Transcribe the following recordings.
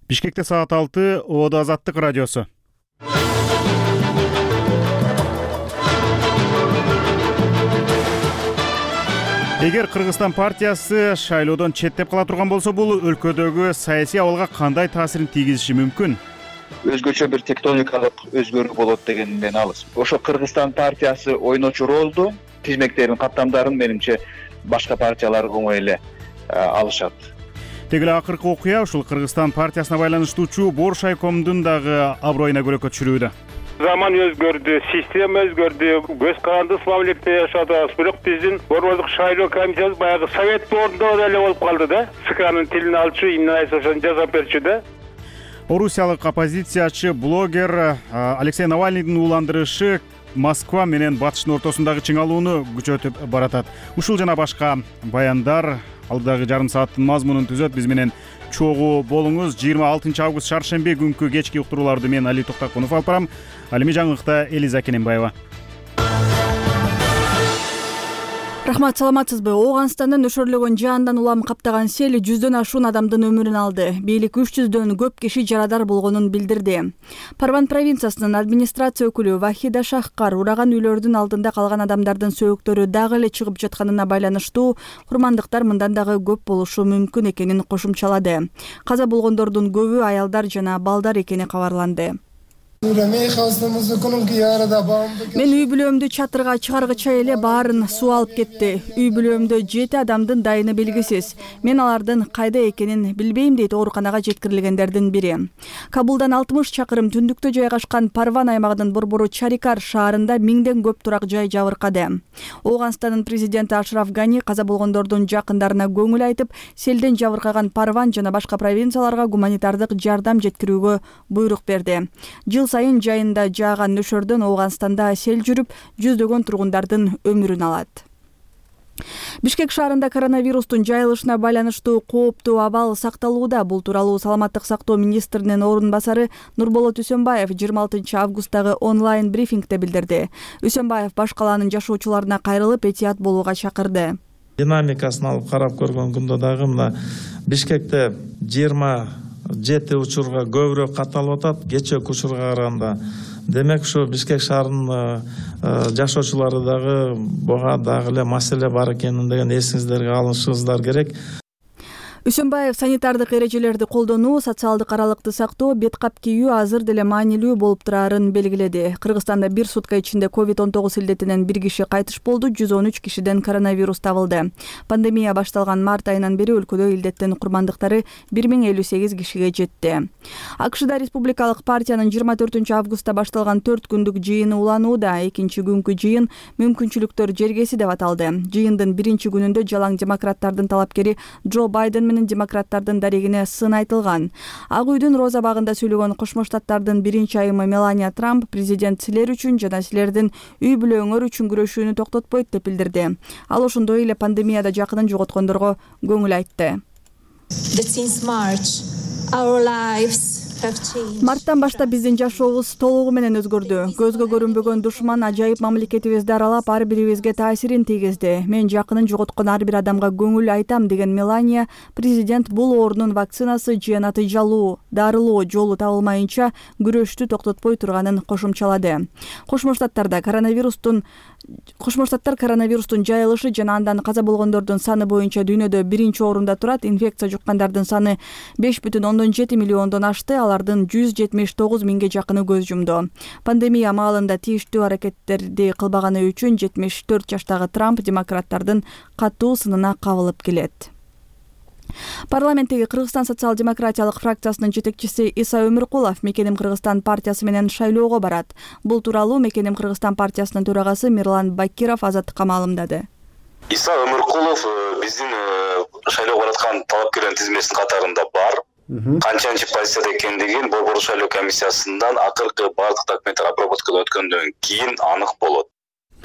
Бишкекте саат 6, Оодо Азаттык радиосу. Эгер Кыргызстан партиясы шайлоодон четтеп кала турган болсо, бул өлкөдөгү саясий абалга кандай таасирин тийгизиши мүмкүн? Өзгөчө бир тектоникалык өзгөрүү болот дегенден алыс. Ошо Кыргызстан партиясы ойночу ролду, тизмектерин, каттамдарын менимче башка партиялар оңой эле алышат. Теги эле акыркы окуя ушул Кыргызстан партиясына байланыштуучу Бор шайкомдун дагы аброюна көрөкөт чүрүүдө. Заман өзгөрдү, система өзгөрдү, көз карандысыз мамлекетте жашап атабыз. Бирок биздин борбордук шайлоо комиссиясы баягы совет ордунда эле болуп калды да. СКнын тилин алчу, эмне айтса ошону жасап берчү да. Орусиялык оппозициячы блогер Алексей Навальныйдын ууландырышы Москва менен батыштын ортосундагы чыңалууну күчөтүп баратат. Ушул жана башка баяндар алдагы жарым сааттын мазмунун түзөт. Биз менен чогуу болуңуз. 26 август шаршемби күнкү кечки уктурууларды мен Али Токтакунов алып барам. Ал эми жаңылыкта Элиза Кененбаева. Рахмат, саламатсызбы? Ооганстандын өшөрлөгөн жаандан улам каптаган сел 100дөн ашуун адамдын өмүрүн алды. Бийлик 300дөн көп киши жарадар болгонун билдирди. Парван провинциясынын администрация өкүлү Вахида Шахкар ураган үйлөрдүн алдында калган адамдардын сөөктөрү дагы эле чыгып жатканына байланыштуу курмандыктар мындан дагы көп болушу мүмкүн экенин кошумчалады. Каза болгондордун көбү аялдар жана балдар экени кабарланды. Мен үй бүлөмдү чатырга чыгаргыча эле баарын суу алып кетти. Үй бүлөмдө 7 адамдын дайыны белгисиз. Мен алардын кайда экенин билбейм, дейт ооруканага жеткирилгендердин бири. Кабулдан 60 чакырым түндүктө жайгашкан Парван аймагынын борбору Чарикар шаарында 1000ден көп турак жай жабыркады. Ооганстандын президенти Ашраф Гани каза болгондордун жакындарына көңүл айтып, селден жабыркаган Парван жана башка провинцияларга гуманитардык жардам жеткирүүгө буйрук берди. Жыл сайын жайында жааган нөшөрдөн Ооганстанда сел жүрүп, 100дөгөн тургундардын өмүрүн алат. Бишкек шаарында коронавирустун жайылышына байланыштуу кооптуу абал сакталууда. Бул тууралуу Саламаттык сактоо министринин орун басары Нурболот Үсөнбаев 26 августтагы онлайн брифингде билдирди. Үсөнбаев баш калаанын жашоочуларына кайрылып, этият болууга чакырды. Динамикасын алып карап көргөн күндө дагы мына Бишкекте 27 учурга көбүрөөк катталып атат, кечээки учурга караганда. Демек ушу Бишкек шаарынын жашоочулары дагы буга дагы эле маселе бар экенин деген эсиңиздерге алышыңыздар керек. Үсөнбаев санитардык эрежелерди колдонуу, социалдык аралыкты сактоо, бет кап кийүү азыр деле маанилүү болуп турарын белгиледи. Кыргызстанда бир сутка ичинде COVID-19 илдетинен 1 киши кайтыш болду, 113 кишиден коронавирус табылды. Пандемия башталган март айынан бери өлкөдө илдеттин курмандыктары 1058 кишиге жетти. АКШда Республикалык партиянын 24 августта башталган 4 күндүк жыйыны уланууда. Экинчи күнкү жыйын мүмкүнчүлүктөр жергеси деп аталды. Жыйындын биринчи күнүндө жалаң демократтардын талапкери Джо Байден менен демократтардын дарегине сын айтылган. Ак үйдүн Роза багында сүйлөгөн Кошмо Штаттардын биринчи айымы Мелания Трамп президент силер үчүн жана силердин үй бүлөңөр үчүн күрөшүүнү токтотпойт деп билдирди. Ал ошондой эле пандемияда жакынын жоготкондорго көңүл айтты. Марттан баштап биздин жашообуз толугу менен өзгөрдү. Көзгө көрүнбөгөн душман ажайып мамлекетибизди аралап ар бирибизге таасирин тийгизди. Мен жакынын жоготкон ар бир адамга көңүл айтам, деген Мелания президент бул оорунун вакцинасы же натыйжалуу дарылоо жолу табылмайынча күрөштү токтотпой турганын кошумчалады. Кошмо Штаттар коронавирустун жайылышы жана андан каза болгондордун саны боюнча дүйнөдө биринчи орунда турат. Инфекция жуккандардын саны 5,7 миллиондон ашты. Алардын 179 миңге жакыны көз жумду. Пандемия маалында тийиштүү аракеттерди кылбаганы үчүн 74 жаштагы Трамп демократтардын катуу сынына кабылып келет. Парламенттеги Кыргызстан социал-демократиялык фракциясынын жетекчиси Иса Өмүркулов Мекеним Кыргызстан партиясы менен шайлоого барат. Бул тууралуу Мекеним Кыргызстан партиясынын төрагасы Мирлан Бакиров Азаттыкка маалымдады. Иса Өмүркулов биздин шайлоого бараткан талапкерлердин тизмесинин катарында бар. Канчанчы позицияда экендигин борбордук шайлоо комиссиясынан акыркы бардык документтер обработкадан өткөндөн кийин анык болот.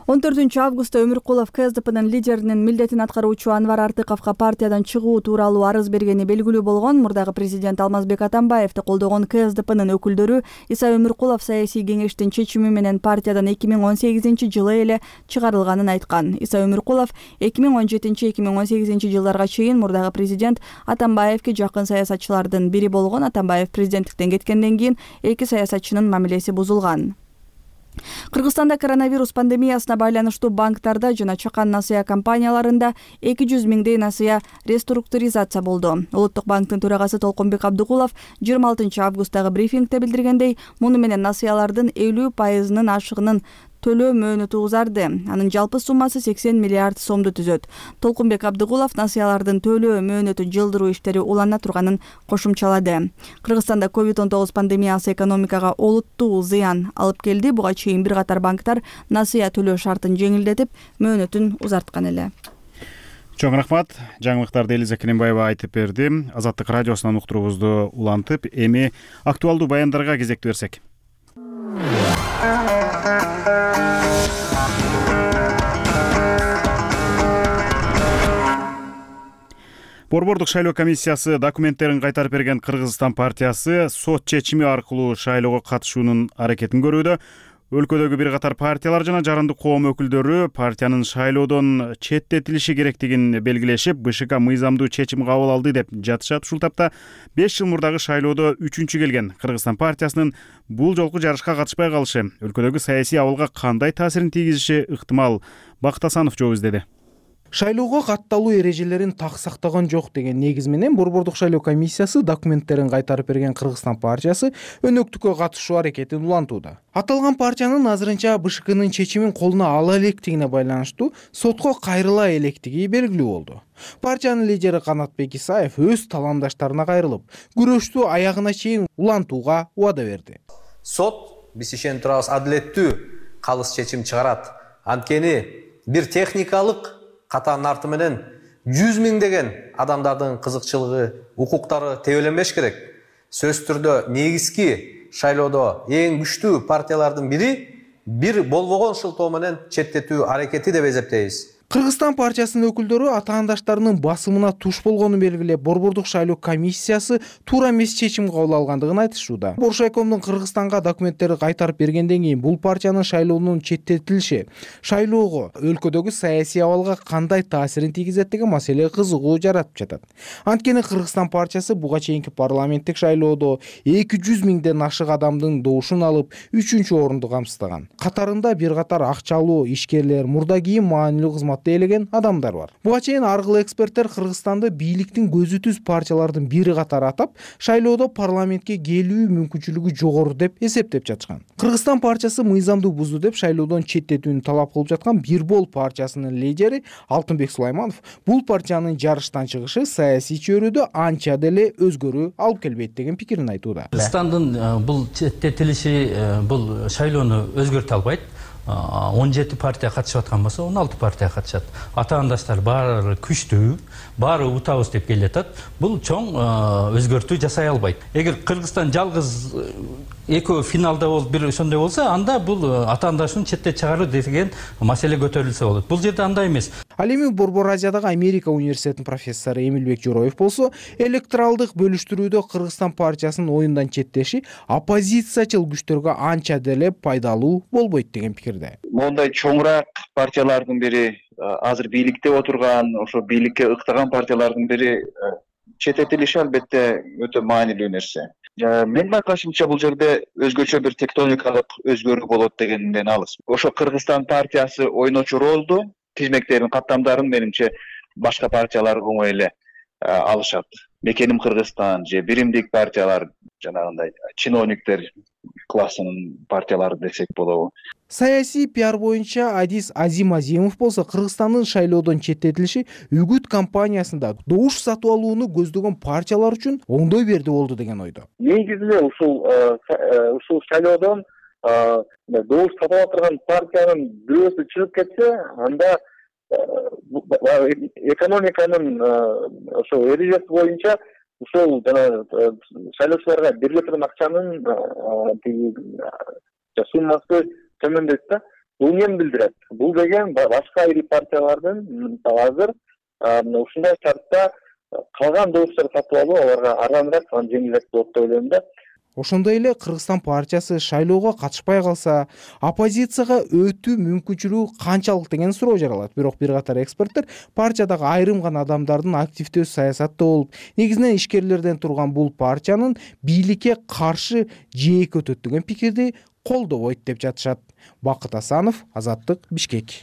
14 августта Өмүркулов КСДПнын лидеринин милдетин аткаруучу Анвар Артыковго партиядан чыгуу тууралуу арыз бергени белгилүү болгон. Мурдагы президент Алмазбек Атамбаевди колдогон КСДПнын өкүлдөрү Иса Өмүркулов саясий кеңештин чечими менен партиядан 2018-жылы эле чыгарылганын айткан. Иса Өмүркулов 2017-2018 жылдарга чейин мурдагы президент Атамбаевге жакын саясатчылардын бири болгон. Атамбаев президенттиктен кеткенден кийин эки саясатчынын мамилеси бузулган. Кыргызстанда коронавирус пандемиясына байланыштуу банктарда жана чакан насыя компанияларында 200 миңдей насыя реструктуризация болду. Улуттук банктын төрагасы Толкунбек Абдыгулов 26 августтагы брифингде билдиргендей, муну менен насыялардын 50%-нын ашыгынын төлөө мөөнөтү узарды. Анын жалпы суммасы 80 миллиард сомду түзөт. Толкунбек Абдыгулов насыялардын төлөө мөөнөтү жылдыруу иштери улана турганын кошумчалады. Кыргызстанда COVID-19 пандемиясы экономикага олуттуу зыян алып келди. Буга чейин бир катар банктар насыя төлөө шартын жеңилдетип, мөөнөтүн узарткан эле. Чоң рахмат. Жаңылыктарды Элиза Керимбаева айтып берди. Азаттык радиосунан уктуруубузду улантып, эми актуалдуу баяндарга кезек берсек. Борбордук шайлоо комиссиясы документтерин кайтарып берген Кыргызстан партиясы сот чечими аркылуу шайлоого катышуунун аракетин көрүүдө. Өлкөдөгү бир катар партиялар жана жарандык коом өкүлдөрү партиянын шайлоодон четтетилиши керектигин белгилешип, БШК мыйзамдуу чечим кабыл алды деп жатышат. Ушул тапта 5 жыл мурдагы шайлоодо 3-чү келген Кыргызстан партиясынын бул жолку жарышка катышпай калышы өлкөдөгү саясий абалга кандай таасирин тийгизиши ыктымал? Бакыт Асанов жооп издеди. Шайлоого катталуу эрежелерин так сактаган жок деген негиз менен Борбордук шайлоо комиссиясы документтерин кайтарып берген Кыргызстан партиясы өнөктүккө катышуу аракетин улантууда. Аталган партиянын азырынча БШКнын чечимин колуна ала электигине байланыштуу сотко кайрыла электиги белгилүү болду. Партиянын лидери Канатбек Исаев өз талаамдаштарына кайрылып, күрөштү аягына чейин улантууга убада берди. Сот биз ишенип турабыз адилеттүү калыс чечим чыгарат. Анткени бир техникалык катанын арты менен 100 миңдеген адамдардын кызыкчылыгы, укуктары тебеленбеш керек. Сөз түрдө негизги шайлоодо эң күчтүү партиялардын бири бир болбогон шылтоо менен четтетүү аракети деп эсептейбиз. Кыргызстан партиясынын өкүлдөрү атаандаштарынын басымына туш болгонун белгилеп, Борбордук шайлоо комиссиясы туура эмес чечим кабыл алгандыгын айтышууда. Боршайкомдун Кыргызстанга документтерди кайтарып бергенден кийин бул партиянын шайлоонун четтетилиши шайлоого, өлкөдөгү саясий абалга кандай таасирин тийгизет деген маселе кызыгуу жаратып жатат. Анткени Кыргызстан партиясы буга чейинки парламенттик шайлоодо 200 миңден ашык адамдын добушун алып 3-чү орунду камсыздаган. Катарында бир катар акчалуу ишкерлер, мурда кийин маанилүү кызмат элеген адамдар бар. Буга чейин аргылуу эксперттер Кыргызстанды бийликтин көзү түз партиялардын бири катары атап, шайлоодо парламентке келүү мүмкүнчүлүгү жогору деп эсептеп жатышкан. Кыргызстан партиясы мыйзамдуу бузду деп шайлоодон четтетүүнү талап кылып жаткан Бир бол партиясынын лидери Алтынбек Сулайманов бул партиянын жарыштан чыгышы саясий чөйрөдө анча деле өзгөрүү алып келбейт деген пикирин айтууда. Кыргызстандын бул четтетилиши бул шайлоону өзгөртө албайт. 17 партия катышып аткан болсо 16 партия катышат. Атаандаштар баары күчтүү, баары утабыз деп келатат. Бул чоң өзгөртүү жасай албайт. Эгер Кыргызстан жалгыз экөө финалда болуп бир ошондой болсо, анда бул атаандашын четте чыгаруу деген маселе көтөрүлсө болот. Бул жерде андай эмес. Ал эми Борбор Азиядагы Америка университетинин профессору Эмилбек Жороев болсо, электоралдык бөлүштүрүүдө Кыргызстан партиясынын оюндан четтеши оппозициячыл күчтөргө анча деле пайдалуу болбойт деген пикирде. Мондай чоңураак партиялардын бири, азыр бийликте отурган, ошо бийликке ыктаган партиялардын бири четтетилиши албетте өтө маанилүү нерсе. Менин байкашымча бул жерде өзгөчө бир тектоникалык өзгөрүү болот дегенден алыс. Ошо Кыргызстан партиясы ойночу ролду, тизмектерин, каттамдарын менимче башка партиялар оңой эле алышат. Мекеним Кыргызстан же биримдик партиялар, жанагындай чиновниктер классынын партиялары десек болобу. Саясий пиар боюнча Адис Азим Азимов болсо, Кыргызстандын шайлоодон четтетилиши Үгүт компаниясында добуш сатып алууну көздөгөн партиялар үчүн оңдой берди болду деген ойдо. Негизинен ушул шайлоодон добуш сатып турган партиянын бирөөсү чыгып кетсе, анда экономиканын ошо эрежеси боюнча ушул жана шайлоочуларга бериле турган акчанын суммасы төмөндөйт да. Бул эмнени билдирет? Бул деген башка ири партиялардын мисалы азыр ушундай шартта калган добуштарды сатып алуу аларга арзаныраак, анан жеңилирээк болот деп ойлойм да. Ошондой эле Кыргызстан партиясы шайлоого катышпай калса, оппозицияга өтүү мүмкүнчүлүгү канчалык деген суроо жаралат. Бирок бир катар эксперттер партиядагы айрым гана адамдардын активдүү саясатта болуп, негизинен ишкерлерден турган бул партиянын бийликке каршы жээк өтөт деген пикирди колдобойт деп жатышат. Бакыт Асанов, Азаттык, Бишкек.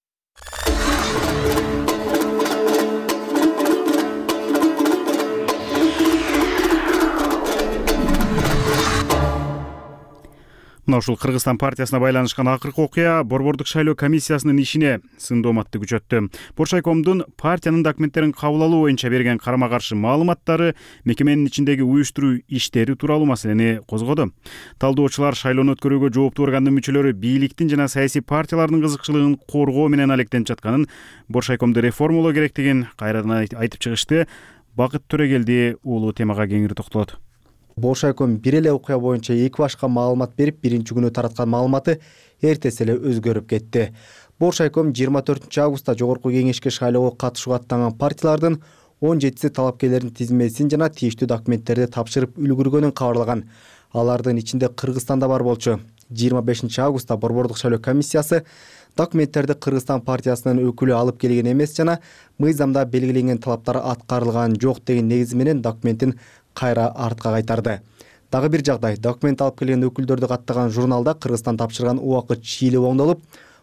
Мына ушул Кыргызстан партиясына байланышкан акыркы окуя Борбордук шайлоо комиссиясынын ишине сындооматты күчөттү. Боршайкомдун партиянын документтерин кабыл алуу боюнча берген карама-каршы маалыматтары мекеменин ичиндеги уюштуруу иштери тууралуу маселени козгоду. Талдоочулар шайлоону өткөрүүгө жооптуу органдын мүчөлөрү бийликтин жана саясий партиялардын кызыкчылыгын коргоо менен алектенип жатканын, Боршайкомду реформалоо керектигин кайрадан айтып чыгышты. Бакыт Төрөгелди уулу темага кеңири токтолот. Боршайком бир эле окуя боюнча эки башка маалымат берип, биринчи күнү тараткан маалыматы эртеси эле өзгөрүп кетти. Боршайком 24 августта жогорку кеңешке шайлоого катышууга аттанган партиялардын 17си талапкерлердин тизмесин жана тийиштүү документтерди тапшырып үлгүргөнүн кабарлаган. Алардын ичинде Кыргызстан да бар болчу. 25 августта Борбордук шайлоо комиссиясы документтерди Кыргызстан партиясынын өкүлү алып келген эмес жана мыйзамда белгиленген талаптар аткарылган жок деген негизи менен документин кайра артка кайтарды. Дагы бир жагдай, документ алып келген өкүлдөрдү каттаган журналда Кыргызстан тапшырган убакыт чийлеп оңдолуп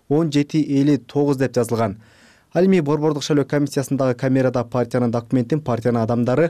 17:59 деп жазылган. Ал эми Борбордук шайлоо комиссиясындагы камерада партиянын документин партиянын адамдары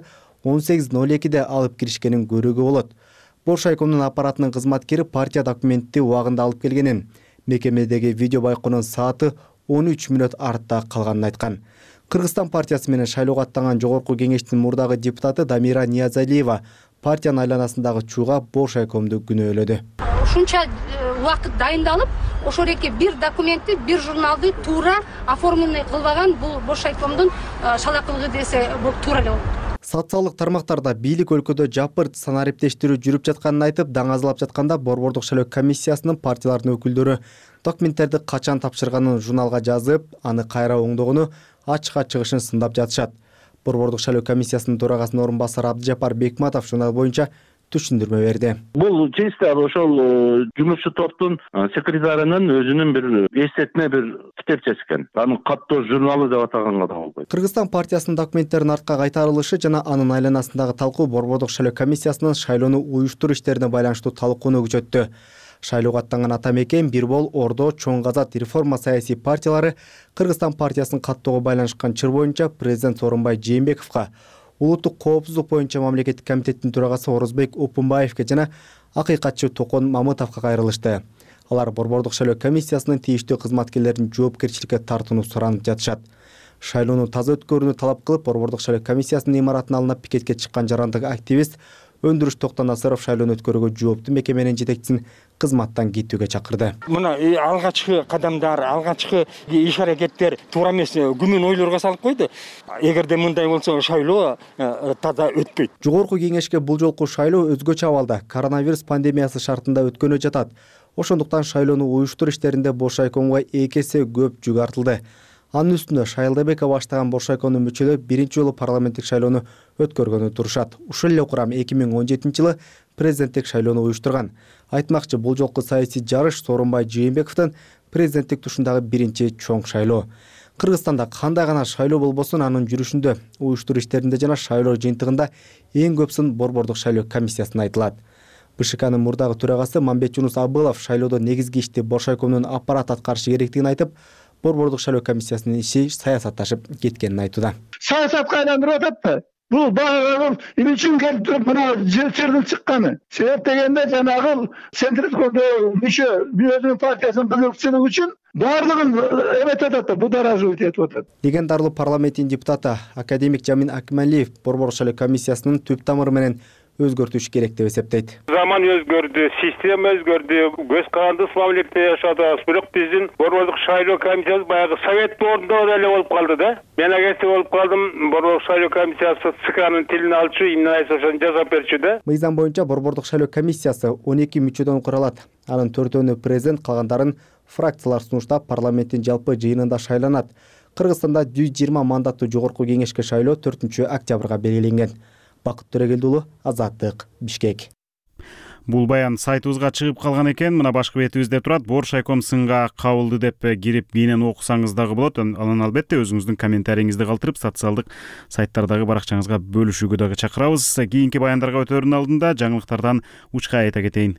18:02 алып киришкенин көрүүгө болот. Боршайкомдун аппаратынын кызматкери партия документти убагында алып келгенин, мекемедеги видео байкоонун сааты 13 мүнөт артта калганын айткан. Кыргызстан партиясы менен шайлоого аттанган жогорку кеңештин мурдагы депутаты Дамира Ниязалиева партиянын айланасындагы чууга Боршайкомду күнөөлөдү. Ушунча убакыт дайындалып, ошол эки бир документти, бир журналды туура оформленный кылбаган бул Боршайкомдун шалакылыгы десе туура эле болот. Социалдык тармактарда бийлик өлкөдө жапырт санариптештирүү жүрүп жатканын айтып, даңазалап жатканда Борбордук шайлоо комиссиясынын партиялардын өкүлдөрү документтерди качан тапшырганын журналга жазып, аны кайра оңдогону ачыкка чыгышын сындап жатышат. Борбордук шайлоо комиссиясынын төрагасынын орун басары Абдыжапар Бекматов журнал боюнча түшүндүрмө берди. Бул чисто ошол жумушчу топтун секретарынын өзүнүн бир эстетме бир китепчеси экен. Анын каттоо журналы деп атаганга да болбойт. Кыргызстан партиясынын документтерин артка кайтарылышы жана анын айланасындагы талкуу Борбордук шайлоо комиссиясынын шайлоону уюштуруу иштерине байланыштуу талкууну күчөттү. Шайлоого аттанган Атамекен, Бирбол, Ордо, Чоң Казак, Реформа саясий партиялары Кыргызстан партиясынын каттоого байланышкан чыр боюнча президент Сооронбай Жээнбековго, улуттук коопсуздук боюнча мамлекеттик комитеттин төрагасы Орозбек Опунбаевге жана акыйкатчы Токон Мамытовго кайрылышты. Алар Борбордук шайлоо комиссиясынын тийиштүү кызматкерлерин жоопкерчиликке тартууну суранып жатышат. Шайлоону таза өткөрүүнү талап кылып, Борбордук шайлоо комиссиясынын имаратына алынып пикетке чыккан жарандык активист Өндүрүш Токтонасыров шайлоону өткөрүүгө жооптуу мекеменин жетекчисин кызматтан кетүүгө чакырды. Мына алгачкы кадамдар, алгачкы иш аракеттер туура эмес күмөн ойлорго салып койду. Эгерде мындай болсо шайлоо таза өтпөйт. Жогорку кеңешке бул жолку шайлоо өзгөчө абалда коронавирус пандемиясы шартында өткөнү жатат. Ошондуктан шайлоону уюштуруу иштеринде Боршайкомго 2 эсе көп жүк артылды. Анын үстүнө Шайлдабеков баштаган Боршайкомдун мүчөлөрү биринчи жолу парламенттик шайлоону өткөргөнү турушат. Ушул эле курам 2017-жылы президенттик шайлоону уюштурган. Айтмакчы, бул жолку саясий жарыш Сооронбай Жээнбековдун президенттик тушундагы биринчи чоң шайлоо. Кыргызстанда кандай гана шайлоо болбосун, анын жүрүшүндө, уюштуруу иштеринде жана шайлоо жыйынтыгында эң көп сын Борбордук шайлоо комиссиясына айтылат. БШКнын мурдагы төрагасы Мамбет Жунус Абылов шайлоодо негизги ишти Боршайкомдун аппарат аткарышы керектигин айтып, Борбордук шайлоо комиссиясынын иши саясатташып кеткенин айтууда. Саясатка айландырып атат да. Бул баягы имичин келип туруп мына жерден чыкканы. Себеп дегенде жанагы централдо мүчө өзүнүн партиясынын билүүчүлүгү үчүн баардыгын эметип атат, будораживать этип атат. Легендарлуу парламенттин депутаты академик Жамин Акмалиев Борбордук шайлоо комиссиясынын түп тамыры менен өзгөртүш керек деп эсептейт. Заман өзгөрдү, система өзгөрдү, көз карандысыз мамлекетте жашадыбыз. Бирок биздин Борбордук шайлоо комиссиясы баягы совет ордунда эле болуп калды да. Мен агенти болуп калдым. Борбордук шайлоо комиссиясы ЦКнын тилин алчу, эмне айтса ошону жасап берчү да. Мыйзам боюнча Борбордук шайлоо комиссиясы 12 мүчөдөн куралат. Анын 4-өөнү президент, калгандарын фракциялар сунуштап парламенттин жалпы жыйынында шайланат. Кыргызстанда 120 мандаттуу жогорку кеңешке шайлоо 4-октябрга белгиленген. Бакыт Төрөгелди уулу, Азаттык, Бишкек. Бул баян сайтыбызга чыгып калган экен. Мына башкы бетибизде турат. Боршайком сынга кабылды деп кирип кийинен окусаңыз дагы болот. Анан албетте өзүңүздүн комментарийиңизди калтырып, социалдык сайттардагы баракчаңызга бөлүшүүгө дагы чакырабыз. Кийинки баяндарга өтөөрдүн алдында жаңылыктардан учка айта кетейин.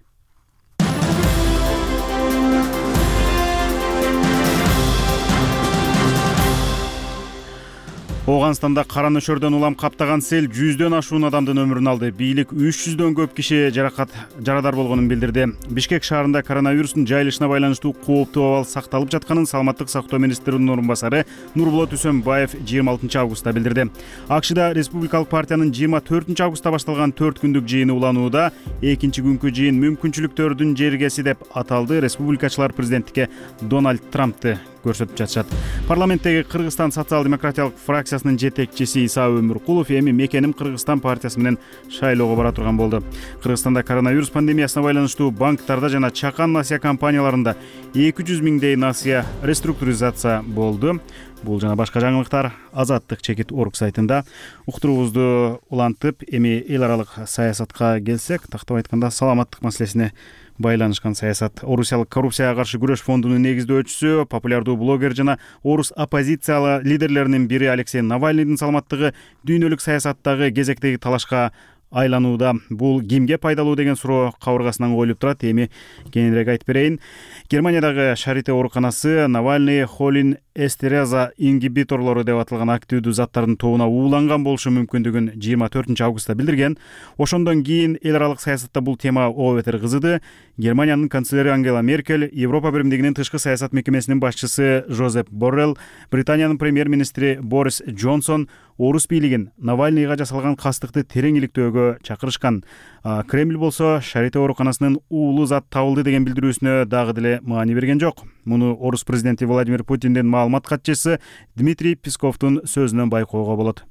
Оганстанда кара нөшөрдөн улам каптаган сел 100дөн ашуун адамдын өмүрүн алды. Бийлик 300дөн көп киши жарадар болгонун билдирди. Бишкек шаарында коронавирустун жайылышына байланыштуу кооптуу абал сакталып жатканын саламаттык сактоо министринин орун басары Нурболот Үсөнбаев 26 августта билдирди. АКШда Республикалык партиянын 24 августта башталган 4 күндүк жыйыны уланууда. Экинчи күнкү жыйын мүмкүнчүлүктөрдүн жергеси деп аталды. Республикачылар президенттикке Дональд Трампты көрсөтүп жатышат. Парламенттеги Кыргызстан социал-демократиялык фракциясынын жетекчиси Иса Өмүркулов эми мекеним Кыргызстан партиясы менен шайлоого бара турган болду. Кыргызстанда коронавирус пандемиясына байланыштуу банктарда жана чакан насыя компанияларында 200 миңдей насыя реструктуризация болду. Бул жана башка жаңылыктар Азаттык чекит орг сайтында. Уктуруубузду улантып, эми эл аралык саясатка келсек, тактап айтканда саламаттык маселесине байланышкан саясат. Орусиялык коррупцияга каршы күрөш фондунун негиздөөчүсү, популярдуу блогер жана орус оппозициялы лидерлеринин бири Алексей Навальныйдын саламаттыгы дүйнөлүк саясаттагы кезектеги талашка айланууда. Бул кимге пайдалуу деген суроо кабыргасынан коюлуп турат. Эми кененирээк айтып берейин. Германиядагы Шарите ооруканасы Навальный холин эстераза ингибиторлору деп аталган активдүү заттардын тобуна ууланган болушу мүмкүндүгүн 24 августта билдирген. Ошондон кийин эл аралык саясатта бул тема о бетер кызыды. Германиянын канцлери Ангела Меркель, Европа биримдигинин тышкы саясат мекемесинин башчысы Жозеп Боррелл, Британиянын премьер-министри Борис Джонсон орус бийлигин Навальныйга жасалган кастыкты терең иликтөөгө чакырышкан. Кремль болсо Шарите ооруканасынын уулу зат табылды деген билдирүүсүнө дагы деле маани берген жок. Муну орус президенти Владимир Путиндин маалымат катчысы Дмитрий Песковдун сөзүнөн байкоого болот.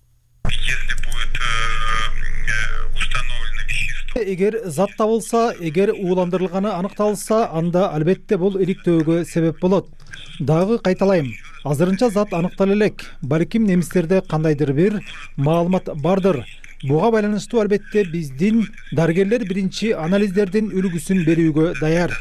Эгер зат табылса, эгер ууландырылганы аныкталса, анда албетте бул иликтөөгө себеп болот. Дагы кайталайм, азырынча зат аныктала элек. Балким немистерде кандайдыр бир маалымат бардыр. Буга байланыштуу албетте биздин дарыгерлер биринчи анализдердин үлгүсүн берүүгө даяр.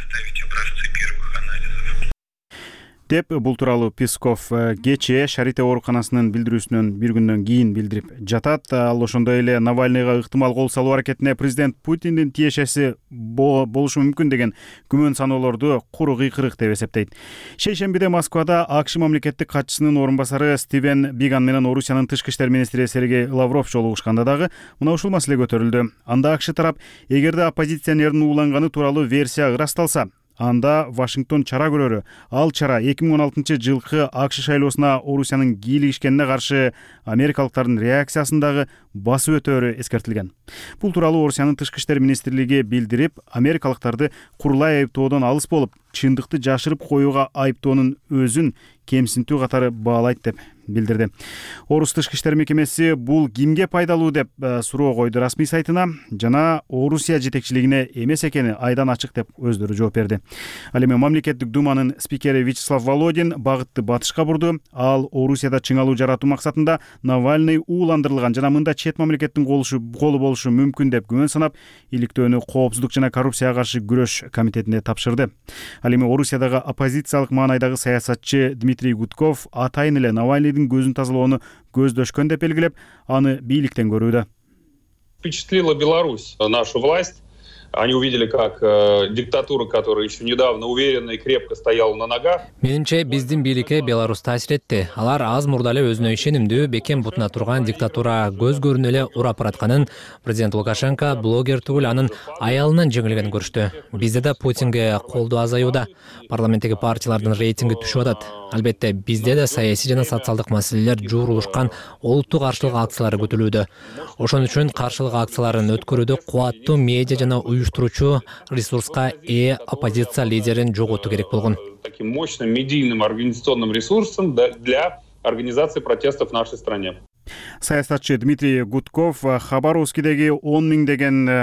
Деп бул тууралуу Песков кечээ Шарите ооруканасынын билдирүүсүнөн бир күндөн кийин билдирип жатат. Ал ошондой эле Навальныйга ыктымал кол салуу аракетине президент Путиндин тиешеси болушу мүмкүн деген күмөн саноолорду куру кыйкырык деп эсептейт. Шейшембиде Москвада АКШ мамлекеттик катчысынын орун басары Стивен Биган менен Орусиянын тышкы иштер министри Сергей Лавров жолугушканда дагы мына ушул маселе көтөрүлдү. Анда АКШ тарап эгерде оппозиционердин ууланганы тууралуу версия ырасталса, анда Вашингтон чара көрөрү. Ал чара 2016 жылкы АКШ шайлоосуна Орусиянын кийлигишкенине каршы америкалыктардын реакциясындагы басып өтөөрү эскертилген. Бул тууралуу Орусиянын тышкы иштер министрлиги билдирип, америкалыктарды курулай айыптоодон алыс болуп, чындыкты жашырып коюуга айыптоонун өзүн кемсинтүү катары баалайт деп билдирди. Орус тышкы иштер мекемеси бул кимге пайдалуу деп суроо койду расмий сайтына, жана Орусия жетекчилигине эмес экени айдан ачык деп өздөрү жооп берди. Ал эми мамлекеттик думанын спикери Вячеслав Володин багытты батышка бурду. Ал Орусияда чыңалуу жаратуу максатында Навальный ууландырылган жана мында чет мамлекеттин колу болушу мүмкүн деп күмөн санап, иликтөөнү Коопсуздук жана коррупцияга каршы күрөш комитетине тапшырды. Ал эми Орусиядагы оппозициялык маанайдагы саясатчы Дмитрий Гудков атайын эле Навальныйдын көзүн тазалоону көздөшкөн деп белгилеп, аны бийликтен көрүүдө. Впечатлила Беларусь, нашу власть. Они увидели, как диктатура, которая еще недавно уверенно и крепко стояла на ногах. Менимче, биздин бийликке Беларусь таасир этти. Алар аз мурда эле өзүнө ишенимдүү, бекем бутуна турган диктатура көз көрүнө эле урап баратканын, президент Лукашенко блогер түгүл анын аялынан жеңилгенин көрүштү. Бизде да Путинге колдоо азаюуда. Парламенттеги партиялардын рейтинги түшүп атат. Албетте, бизде да саясий жана социалдык маселелер жуурулушкан олуттук каршылык акциялары күтүлүүдө. Ошон үчүн каршылык акцияларын өткөрүүдө кубаттуу медиа жана уюштуруучу ресурска ээ оппозиция лидерин жоготуу керек болгон. Таким мощным медийным организационным ресурсом для организации протестов в нашей стране. Саясатчы Дмитрий Гудков Хабаровскидеги 10 миң деген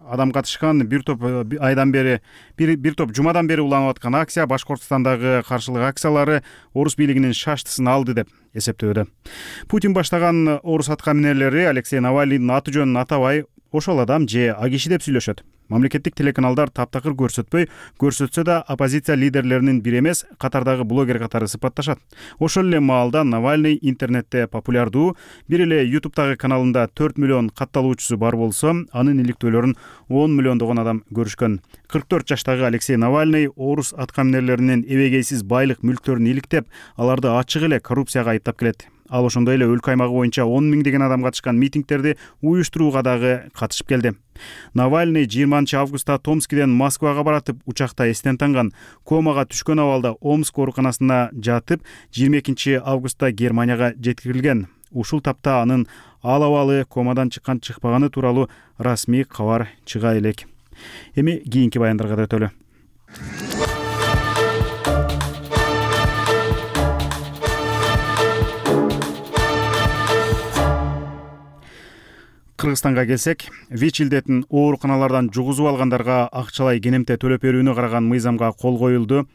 адам катышкан, бир топ айдан бери бир топ жумадан бери уланып аткан акция Башкортостандагы каршылык акциялары орус бийлигинин шаштысын алды деп эсептөөдө. Путин баштаган орус аткаминерлери Алексей Навальныйдын аты жөнүн атабай ошол адам же а киши деп сүйлөшөт. Мамлекеттик телеканалдар таптакыр көрсөтсө да оппозиция лидерлеринин бир эмес, катардагы блогер катары сыпатташат. Ошол эле маалда Навальный интернетте популярдуу, бир эле YouTube'дагы каналында 4 миллион катталуучусу бар болсо, анын иликтөөлөрүн 10 миллиондогон адам көрүшкөн. 44 жаштагы Алексей Навальный орус аткаминерлеринин эбегейсиз байлык мүлктөрүн иликтеп, аларды ачык эле коррупцияга айыптап келет. Ал ошондой эле өлкө аймагы боюнча 10 миңдеген адам катышкан митингдерди уюштурууга дагы катышып келди. Навальный 20 августта Томскиден Москвага баратып учакта эстен танган, комага түшкөн абалда Омск ооруканасына жатып, 22 августта Германияга жеткирилген. Ушул тапта анын ал абалы комадан чыккан-чыкпаганы тууралуу расмий кабар чыга элек. Эми кийинки баяндарга өтөлү. Кыргызстанга келсек, ВИЧ илдетин ооруканалардан жугузуп алгандарга акчалай кенемте төлөп берүүнү караган мыйзамга кол коюлду.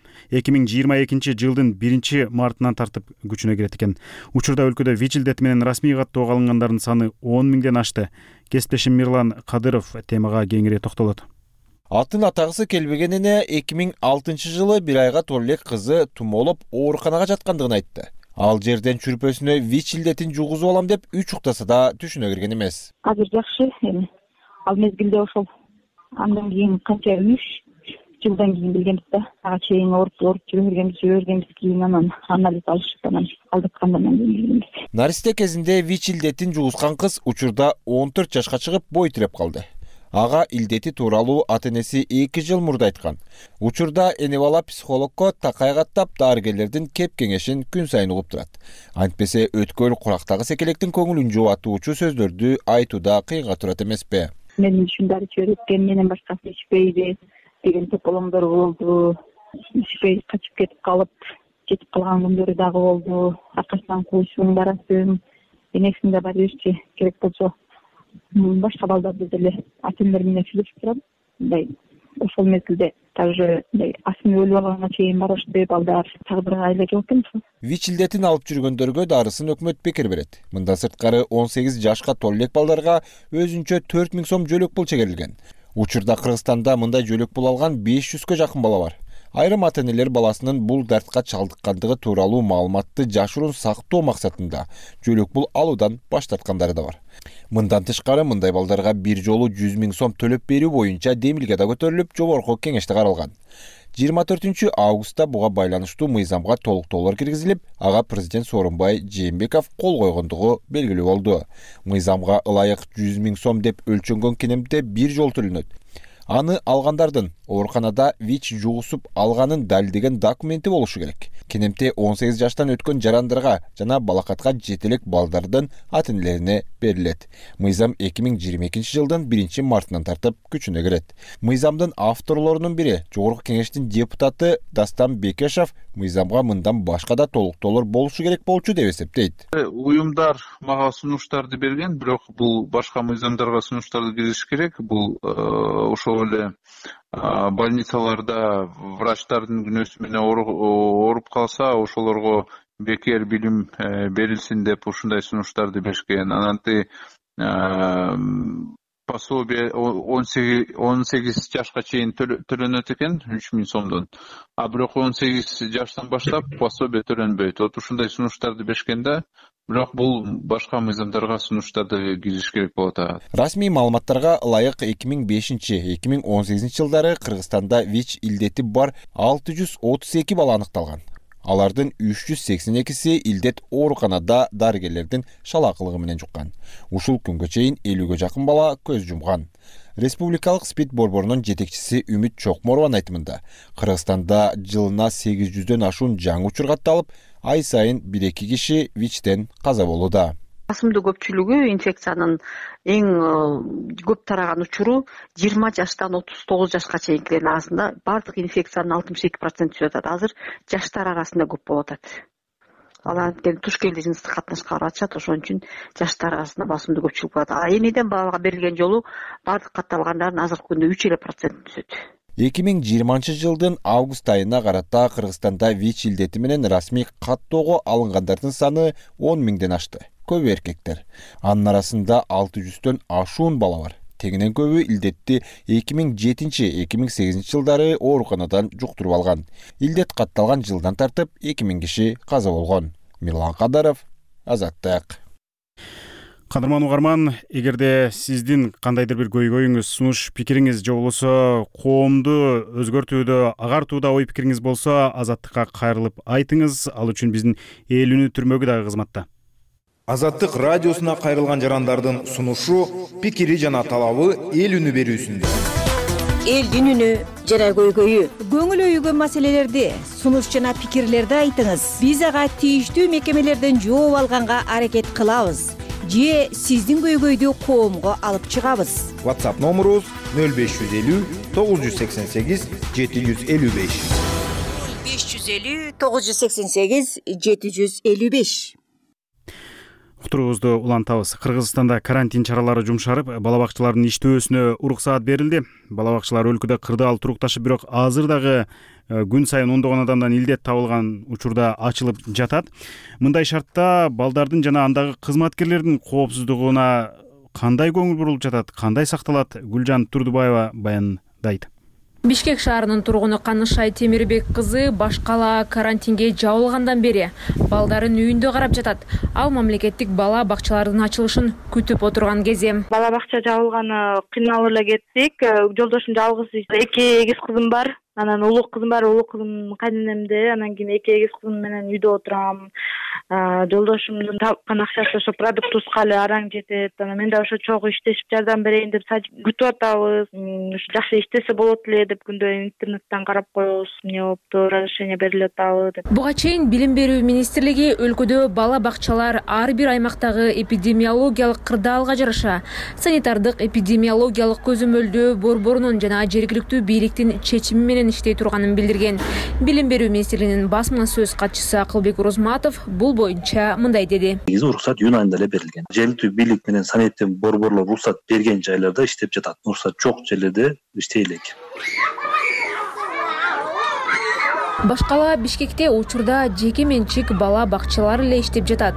2022 жылдын 1-мартынан тартып күчүнө кирет экен. Учурда өлкөдө ВИЧ илдети менен расмий каттоого алынгандардын саны 10 миңден ашты. Кесиптешим Мирлан Кадыров темага кеңири токтолот. Атын атагысы келбегенине 2006 жылы бир айга толо элек кызы тумоолоп ооруканага жаткандыгын айтты. Ал жерден чүрпөсүнө ВИЧ илдетин жугузуп алам деп 3 уктаса да түшүнө кирген эмес. Азыр жакшы эми. Ал мезгилде ошол андан кийин канча 3 жылдан кийин билгенбиз да. Ага чейин ооруп жүргөнбүз, кийин анан анализ алышып анан алдырткандан кийин билгенбиз. Наристе кезинде ВИЧ илдетин жугузган кыз учурда 14 жашка чыгып бой тиреп калды. Ага илдети тууралуу ата-энеси 2 жыл мурда айткан. Учурда эне бала психологко такай каттап, дарыгерлердин кеп кеңешин күн сайын угуп турат. Антпесе өткөл курактагы секелектин көңүлүн жубатуучу сөздөрдү айтууда кыйынга турат эмеспи? Менин ушундай чөйрөткөн менен башкасы ичпейби деген тополоңдор болду. Ичпей качып кетип калып, кетип калган күндөрү дагы болду. Аркасынан куушуң барасың, энесиңде бар берчи, керек болсо башка балдарды деле ата-энелер менен сүйлөшүп турам. Мындай ошол мезгилде даже асын өлүп алганга чейин барышты балдар тагдырга айлак экен. ВИЧ илдетин алып жүргөндөргө дарысын өкмөт бекер берет. Мындан сырткары 18 жашка толо элек балдарга өзүнчө 4 миң сом жөлөк пул чегерилген. Учурда Кыргызстанда мындай жөлөк пул алган 500гө жакын бала бар. Айрым ата-энелер баласынын бул дартка чалдыккандыгы тууралуу маалыматты жашыруун сактоо максатында жөлөк пул алуудан баш тарткандары да бар. Мындан тышкары мындай балдарга бир жолу 100 миң сом төлөп берүү боюнча демилге да көтөрүлүп, жогорку кеңеште каралган. 24 августта буга байланыштуу мыйзамга толуктоолор киргизилип, ага президент Сооронбай Жээнбеков кол койгондугу белгилүү болду. Мыйзамга ылайык 100 миң сом деп өлчөнгөн кенемте бир жолу төлөнөт. Аны алгандардын ооруканада ВИЧ жугусуп алганын далилдеген документи болушу керек. Кенемте 18 жаштан өткөн жарандарга жана балакатка жетелек балдардын ата-энелерине берилет. Мыйзам 2022 жылдын 1-мартынан тартып күчүнө кирет. Мыйзамдын авторлорунун бири, жогорку кеңештин депутаты Дастан Бекешев, мыйзамга мындан башка да толуктоолор болушу керек болчу деп эсептейт. Уюмдар мага сунуштарды берген, бирок бул башка мыйзамдарга сунуштарды киргизиш керек. Бул ошол эле больницаларда врачтардын күнөөсү менен ооруп калса, ошолорго бекер билим берилсин деп ушундай сунуштарды беришкен. Анан пособие 18 жашка чейин төлөнөт экен 3 миң сомдон. А бирок 18 жаштан баштап пособие төлөнбөйт. Вот ушундай сунуштарды беришкен да. Бирок бул башка мыйзамдарга сунуштарды киргизиш керек болот. Расмий маалыматтарга ылайык 2005-2018 жылдары Кыргызстанда ВИЧ илдети бар 632 бала аныкталган. Алардын 382си илдет ооруканада дарыгерлердин шалакылыгы менен жуккан. Ушул күнгө чейин 50гө жакын бала көз жумган. Республикалык СПИД борборунун жетекчиси Үмүт Чокморованын айтымында, Кыргызстанда жылына 800дөн ашуун жаңы учур катталып, ай сайын 1-2 киши ВИЧтен каза болууда. Басымдуу көпчүлүгү инфекциянын эң көп тараган учуру 20 жаштан 39 жашка чейинкилердин арасында бардык инфекциянын 62% түшүп атат. Азыр жаштар арасында көп болуп атат. ал анткени туш келди жыныстык катнашка барып атышат, ошон үчүн жаштар арасында басымдуу көпчүлүк барат. А энеден балага берилген жолу баардык катталгандардын азыркы күндө 3% түзөт. 2020 жылдын август айына карата Кыргызстанда ВИЧ илдети менен расмий каттоого алынгандардын саны 10 миңден ашты. Көбү эркектер. Анын арасында 600төн ашуун бала бар. Тегинен көбү илдетти 2007-2008 жылдары ооруканадан жуктуруп алган. Илдет катталган жылдан тартып 2000 киши каза болгон. Мирлан Кадаров, Азаттык. Кадырман угарман, эгерде сиздин кандайдыр бир көйгөйүңүз, сунуш пикириңиз же болбосо коомду өзгөртүүдө, агартууда ой пикириңиз болсо, Азаттыкка кайрылып айтыңыз. Ал үчүн биздин эл үнү түрмөгү дагы кызматта. Азаттык радиосуна кайрылган жарандардын сунушу, пикири жана талабы эл үнү берүүсүндө. Элдин үнү жана көйгөйү. Көңүл өйгөн маселелерди, сунуш жана пикирлерди айтыңыз. Биз ага тийиштүү мекемелерден жооп алганга аракет кылабыз. Же сиздин көйгөйдү коомго алып чыгабыз. WhatsApp номерубуз 0550 988 755. 550 988 755. Уктуруубузду улантабыз. Кыргызстанда карантин чаралары жумшарып, бала бакчалардын иштөөсүнө уруксаат берилди. Бала бакчалар өлкөдө кырдаал турукташып, бирок азыр дагы күн сайын ондогон адамдан илдет табылган учурда ачылып жатат. Мындай шартта балдардын жана андагы кызматкерлердин коопсуздугуна кандай көңүл бурулуп жатат, кандай сакталат? Гүлжан Турдубаева баяндайт. Бишкек шаарынын тургуну Канышай Темирбек кызы башкала карантинге жабылгандан бери балдарын үйүндө карап жатат. Ал мамлекеттик бала бакчалардын ачылышын күтүп отурган кезде. Бала бакча жабылганы кыйналып эле кеттик. Жолдошум жалгыз, 2 эгиз кызым бар. Анан улуу кызым бар, улуу кызым кайненемде, анан кийин 2 эгиз кызым менен үйдө отурам. Жолдошумдун тапкан акчасы ошо продукт тускалы араң жетет. Анан мен да ошо чогуу иштешип жардам берейин деп күтүп атабыз. Жакшы иштесе болот эле деп күндө интернеттен карап коебуз. Эмне болупту, разрешение берилип атабы деп. Буга чейин Билим берүү министрлиги өлкөдө бала бакчалар ар бир аймактагы эпидемиологиялык кырдаалга жараша санитардык эпидемиологиялык көзөмөлдөө борборунун жана жергиликтүү бийликтин чечими менен иштей турганын билдирген. Билим берүү министрлигинин басма сөз катчысы Акылбек Урузматов бул боюнча мындай деди. Негизи уруксат июнь айында эле берилген. Жергиликтүү бийлик менен санитардык борборлор уруксат берген жайларда иштеп жатат. Уруксат жок жерлерде иштей элек. Башкала Бишкекте учурда жеке менчик бала бакчалар эле иштеп жатат.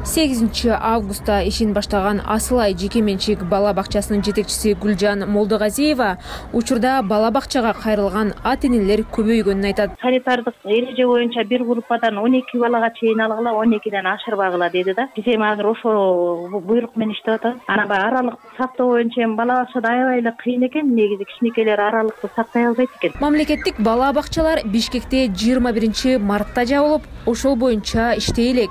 8 августта ишин баштаган Асылай жеке менчик бала бакчасынын жетекчиси Гүлжан Молдогазиева учурда бала бакчага кайрылган ата-энелер көбөйгөнүн айтат. Санитардык эреже боюнча бир группадан 12 балага чейин алгыла, 12ден ашырбагыла деди да. Биз эми азыр ошо буйрук менен иштеп атабыз. Анан баягы аралыкты сактоо боюнча эми бала бакчада аябай эле кыйын экен, негизи кичинекейлер аралыкты сактай албайт экен. Мамлекеттик бала бакчалар Бишкекте 21 мартта жабылып, ошол боюнча иштей элек.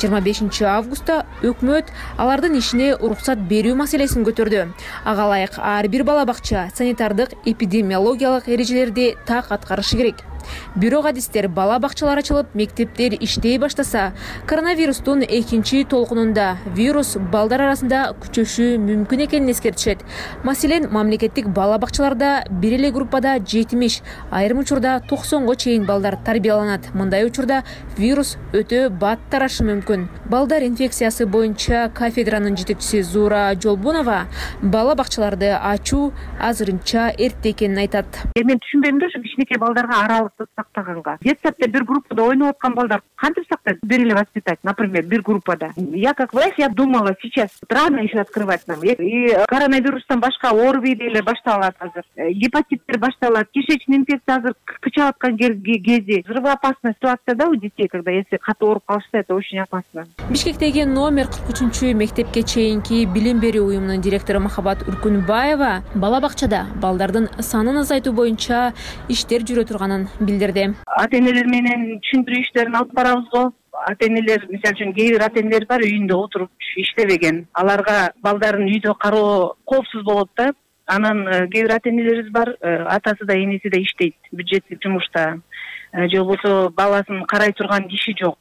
25 августта өкмөт алардын ишине уруксат берүү маселесин көтөрдү. Ага ылайык ар бир бала бакча санитардык эпидемиологиялык эрежелерди так аткарышы керек. Бирок адистер бала бакчалар ачылып, мектептер иштей баштаса, коронавирустун 2 толкунунда вирус балдар арасында күчөшү мүмкүн экенин эскертишет. Маселен, мамлекеттик бала бакчаларда бир эле группада 70, айрым учурда 90го чейин балдар тарбияланат. Мындай учурда вирус өтө бат тарашы мүмкүн. Балдар инфекциясы боюнча кафедранын жетекчиси Зура Жолбунова бала бакчаларды ачуу азырынча эрте экенин айтат. Мен түшүнбөйм да, ошо кичинекей балдарга аралыкты сактаганга. Детсадда бир группада ойноп аткан балдар кантип сактайт? Бир эле воспитать, например, бир группада. Я как власть, я думала, сейчас рано еще открывать нам. И коронавирустан башка ОРВИ деле башталат азыр. Гепатиттер башталат, кишечный инфекция азыр кычап аткан кезде. Взрывоопасная ситуацияда у детей, когда если катуу ооруп калышса, это очень опасно. Бишкектеги номер 43 мектепке чейинки билим берүү уюмунун директору Махабат Үркүнбаева бала бакчада балдардын санын азайтуу боюнча иштер жүрө турганын билдирди. Ата-энелер менен түшүндүрүү иштерин алып барабыз го. Ата-энелер, мисалы үчүн кээ бир ата-энелер бар, үйүндө отуруп иштебеген. Аларга балдарын үйдө кароо коопсуз болот да. Анан кээ бир ата-энелерибиз бар, атасы да энеси да иштейт бюджеттик жумушта. Же болбосо баласын карай турган киши жок.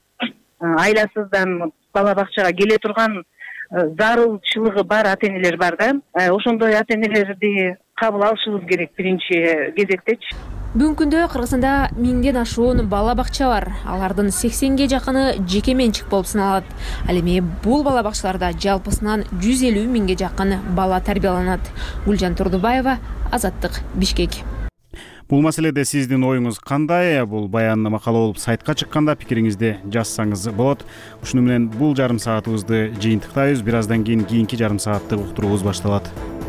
Айласыздан бала бакчага келе турган зарылчылыгы бар ата-энелер бар да. Ошондой ата-энелерди кабыл алышыбыз керек биринчи кезектечи. Бүгүнкү күндө Кыргызстанда 1000ден ашуун бала бакча бар. Алардын 80ге жакыны жеке менчик болуп саналат. Ал эми бул бала бакчаларда жалпысынан 150 миңге жакын бала тарбияланат. Гүлжан Турдубаева, Азаттык, Бишкек. Бул маселеде сиздин оюңуз кандай? Бул баян макала болуп сайтка чыкканда пикириңизди жазсаңыз болот. Ушуну менен бул жарым саатыбызды жыйынтыктайбыз. Бир аздан кийин кийинки жарым сааттык уктуруубуз башталат.